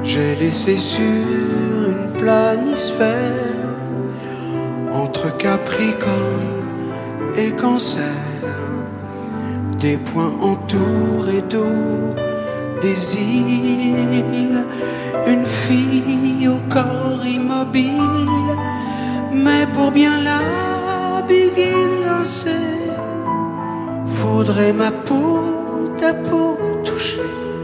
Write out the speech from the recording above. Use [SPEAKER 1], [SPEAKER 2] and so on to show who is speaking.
[SPEAKER 1] J'ai laissé sur une planisphère entre Capricorne et Cancer des points entourés d'eau, des îles, une fille au corps immobile. Mais pour bien la begin danser, faudrait ma peau, ta peau toucher